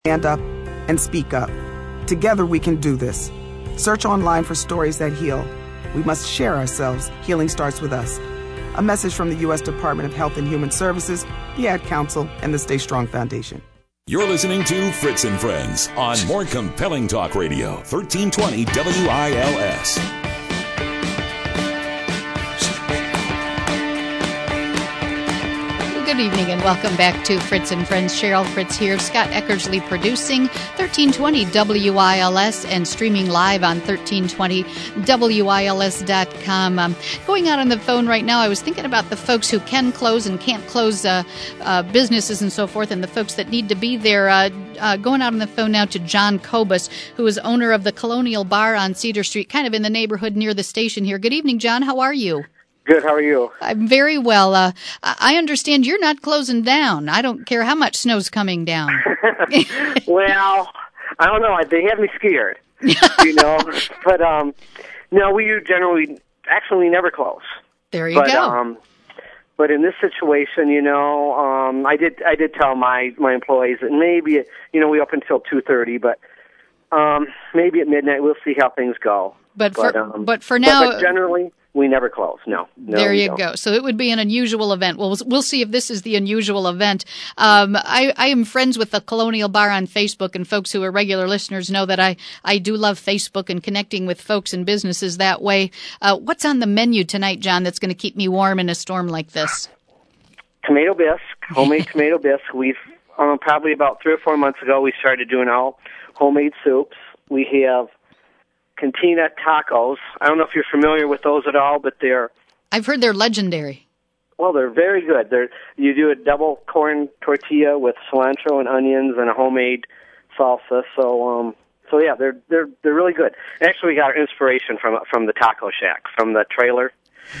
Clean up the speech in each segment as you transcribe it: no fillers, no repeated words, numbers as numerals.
Stand up and speak up. Together we can do this. Search online for stories that heal. We must share ourselves. Healing starts with us. A message from the U.S. Department of Health and Human Services, the Ad Council, and the Stay Strong Foundation. You're listening to Fritz and Friends on More Compelling Talk Radio, 1320 WILS. Good evening and welcome back to Fritz and Friends. Cheryl Fritz here. Scott Eckersley producing 1320 WILS and streaming live on 1320WILS.com. Going out on the phone right now, I was thinking about the folks who can close and can't close businesses and so forth, and the folks that need to be there. Going out on the phone now to John Kobus, who is owner of the Colonial Bar on Cedar Street, kind of in the neighborhood near the station here. Good evening, John. How are you? Good. How are you? I'm very well. I understand you're not closing down. I don't care how much snow's coming down. Well, I don't know. They have me scared, But no, we generally actually never close. There you go. But in this situation, I did tell my employees that maybe we open until 2:30, but maybe at midnight we'll see how things go. But for now, but generally. We never close. No. There you go. So it would be an unusual event. Well, we'll see if this is the unusual event. I am friends with the Colonial Bar on Facebook, and folks who are regular listeners know that I do love Facebook and connecting with folks and businesses that way. What's on the menu tonight, John, that's going to keep me warm in a storm like this? Tomato bisque, homemade tomato bisque. We've probably about 3 or 4 months ago we started doing all homemade soups. We have Cantina tacos. I don't know if you're familiar with those at all, but I've heard they're legendary. Well, they're very good. You do a double corn tortilla with cilantro and onions and a homemade salsa. So yeah, they're really good. Actually, we got our inspiration from the Taco Shack, from the trailer.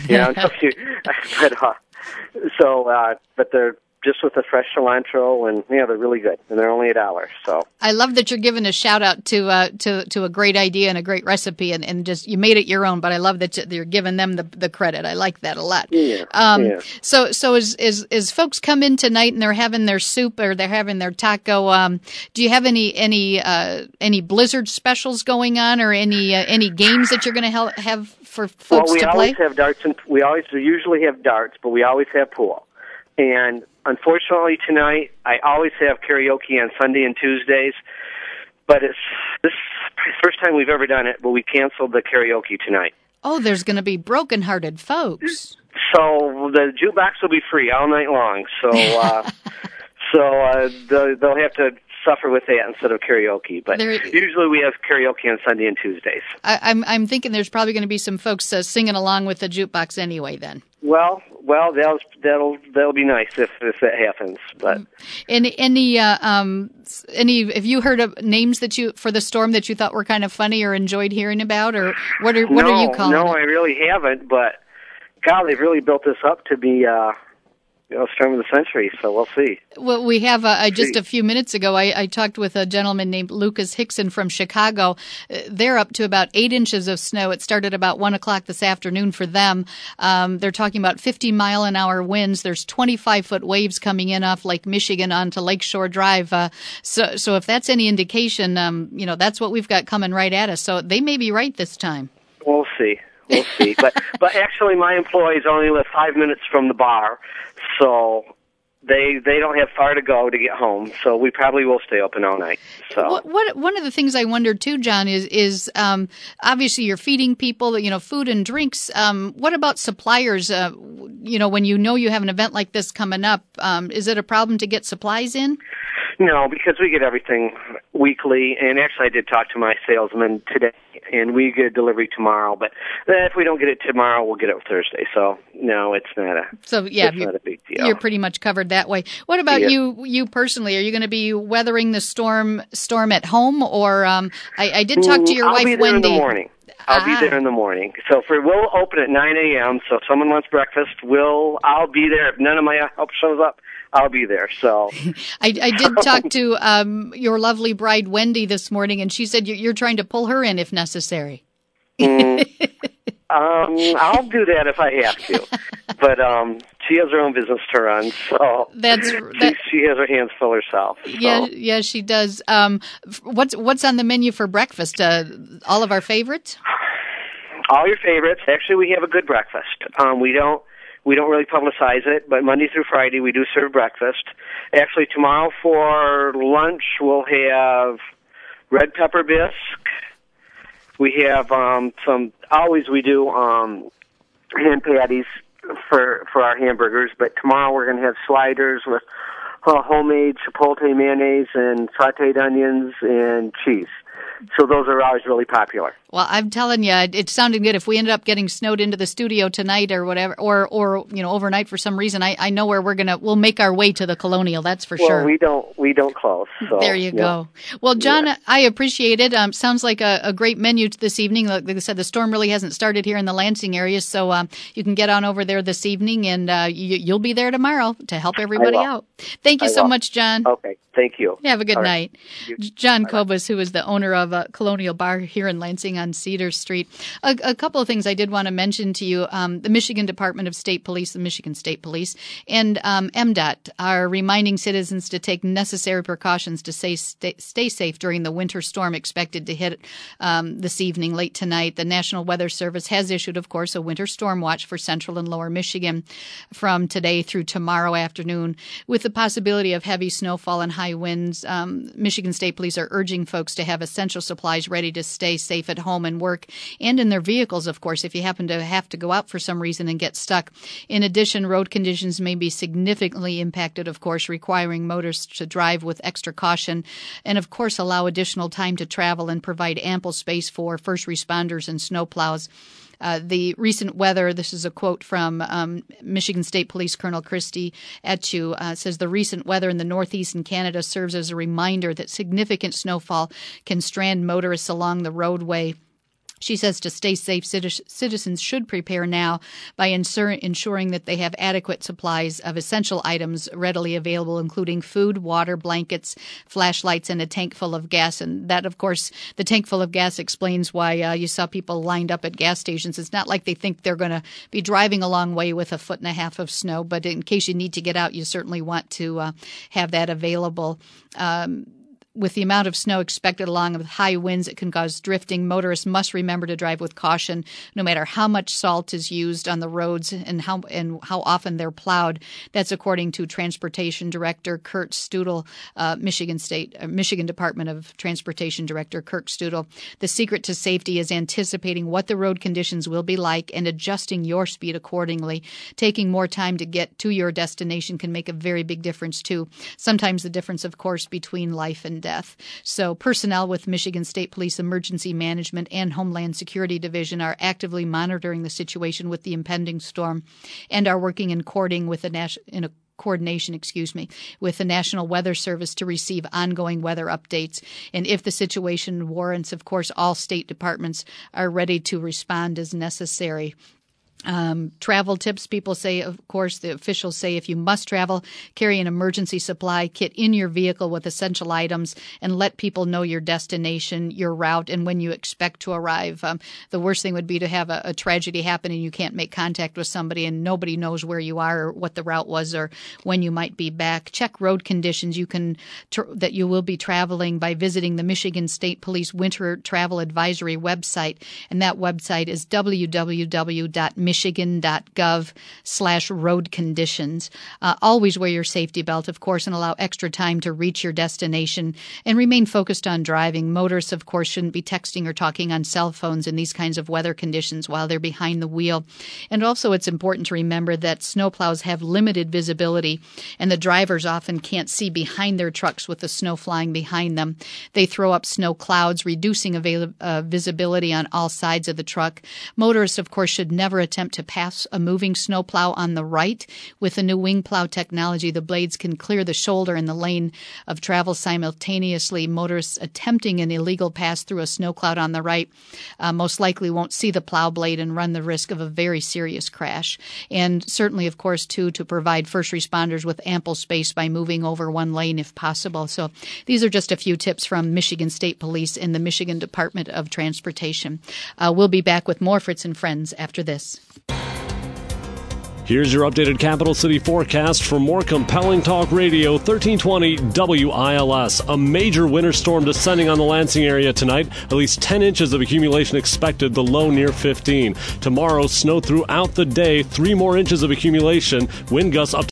But they're just with the fresh cilantro, and they're really good, and they're only $1. So I love that you're giving a shout out to a great idea and a great recipe, and just you made it your own. But I love that you're giving them the credit. I like that a lot. Yeah. So as folks come in tonight and they're having their soup or they're having their taco, do you have any Blizzard specials going on, or any games that you're going to have for folks to play? Well, we always have darts, and we usually have darts, but we always have pool. And unfortunately tonight, I always have karaoke on Sunday and Tuesdays, but this is the first time we've ever done it, but we canceled the karaoke tonight. Oh, there's going to be broken-hearted folks. So the jukebox will be free all night long, so they'll have to suffer with that instead of karaoke. But usually we have karaoke on Sunday and Tuesdays. I'm thinking there's probably going to be some folks singing along with the jukebox anyway then. Well, that'll be nice if that happens. But any have you heard of names for the storm that you thought were kind of funny or enjoyed hearing about, or what are you calling it? No, I really haven't. But God, they've really built this up to be storm of the century, so we'll see. Well, we have just a few minutes ago, I talked with a gentleman named Lucas Hickson from Chicago. They're up to about 8 inches of snow. It started about 1 o'clock this afternoon for them. They're talking about 50-mile-an-hour winds. There's 25-foot waves coming in off Lake Michigan onto Lakeshore Drive. So if that's any indication, that's what we've got coming right at us. So they may be right this time. We'll see. But actually, my employees only live 5 minutes from the bar, so they don't have far to go to get home. So we probably will stay open all night. So one of the things I wondered too, John, is obviously you're feeding people, food and drinks. What about suppliers? When you have an event like this coming up, is it a problem to get supplies in? No, because we get everything weekly, and actually I did talk to my salesman today, and we get a delivery tomorrow, but if we don't get it tomorrow, we'll get it Thursday, so no, it's not a big deal. You're pretty much covered that way. What about you personally? Are you going to be weathering the storm at home, or I did talk to your wife, Wendy. I'll be there in the morning. I'll be there in the morning. So we'll open at 9 a.m., so if someone wants breakfast, I'll be there. If none of my help shows up, I'll be there. So I did talk to your lovely bride, Wendy, this morning, and she said you're trying to pull her in if necessary. I'll do that if I have to. But She has her own business to run, so she has her hands full herself. So. Yeah, she does. What's on the menu for breakfast? All of our favorites? All your favorites. Actually, we have a good breakfast. We don't really publicize it, but Monday through Friday we do serve breakfast. Actually, tomorrow for lunch we'll have red pepper bisque. We have we do hand patties for our hamburgers, but tomorrow we're going to have sliders with homemade chipotle mayonnaise and sautéed onions and cheese. So those are always really popular. Well, I'm telling you, it's sounding good. If we ended up getting snowed into the studio tonight or whatever, or overnight for some reason, I know where we'll make our way to the Colonial. That's for sure. Well, we don't close. So, there you go. Well, John, I appreciate it. Sounds like a great menu this evening. Like I said, the storm really hasn't started here in the Lansing area, so you can get on over there this evening, and you'll be there tomorrow to help everybody out. Thank you so much, John. Okay, thank you. Have a good night. John Kobus, who is the owner of Colonial Bar here in Lansing on Cedar Street. A couple of things I did want to mention to you. The Michigan Department of State Police, the Michigan State Police, and MDOT are reminding citizens to take necessary precautions to stay safe during the winter storm expected to hit this evening, late tonight. The National Weather Service has issued, of course, a winter storm watch for central and lower Michigan from today through tomorrow afternoon. With the possibility of heavy snowfall and high winds, Michigan State Police are urging folks to have essential supplies ready to stay safe at home and work, and in their vehicles, of course, if you happen to have to go out for some reason and get stuck. In addition, road conditions may be significantly impacted, of course, requiring motorists to drive with extra caution and, of course, allow additional time to travel and provide ample space for first responders and snowplows. The recent weather, this is a quote from Michigan State Police Colonel Christy Etchew, says the recent weather in the Northeast and Canada serves as a reminder that significant snowfall can strand motorists along the roadway. She says to stay safe, citizens should prepare now by ensuring that they have adequate supplies of essential items readily available, including food, water, blankets, flashlights, and a tank full of gas. And that, of course, the tank full of gas explains why you saw people lined up at gas stations. It's not like they think they're going to be driving a long way with 1.5 feet of snow, but in case you need to get out, you certainly want to have that available. With the amount of snow expected along with high winds, it can cause drifting. Motorists must remember to drive with caution, no matter how much salt is used on the roads and how often they're plowed. That's according to Transportation Director Kurt Studel, Michigan Department of Transportation Director Kurt Studel. The secret to safety is anticipating what the road conditions will be like and adjusting your speed accordingly. Taking more time to get to your destination can make a very big difference too. Sometimes the difference, of course, between life and death. So personnel with Michigan State Police Emergency Management and Homeland Security Division are actively monitoring the situation with the impending storm and are working in coordination with the National Weather Service to receive ongoing weather updates. And if the situation warrants, of course, all state departments are ready to respond as necessary. Travel tips, people say, of course, the officials say if you must travel, carry an emergency supply kit in your vehicle with essential items and let people know your destination, your route, and when you expect to arrive. The worst thing would be to have a tragedy happen and you can't make contact with somebody and nobody knows where you are or what the route was or when you might be back. Check road conditions that you will be traveling by visiting the Michigan State Police Winter Travel Advisory website, and that website is www.michigan.gov/road conditions. Always wear your safety belt, of course, and allow extra time to reach your destination and remain focused on driving. Motorists, of course, shouldn't be texting or talking on cell phones in these kinds of weather conditions while they're behind the wheel. And also it's important to remember that snowplows have limited visibility and the drivers often can't see behind their trucks with the snow flying behind them. They throw up snow clouds, reducing visibility on all sides of the truck. Motorists, of course, should never attempt to pass a moving snowplow on the right. With the new wing plow technology, the blades can clear the shoulder and the lane of travel simultaneously. Motorists attempting an illegal pass through a snow cloud on the right most likely won't see the plow blade and run the risk of a very serious crash. And certainly, of course, too, to provide first responders with ample space by moving over one lane if possible. So these are just a few tips from Michigan State Police and the Michigan Department of Transportation. We'll be back with more Fritz and Friends after this. Here's your updated Capital City forecast for More Compelling Talk Radio, 1320 WILS. A major winter storm descending on the Lansing area tonight. At least 10 inches of accumulation expected, the low near 15. Tomorrow, snow throughout the day, 3 more inches of accumulation. Wind gusts up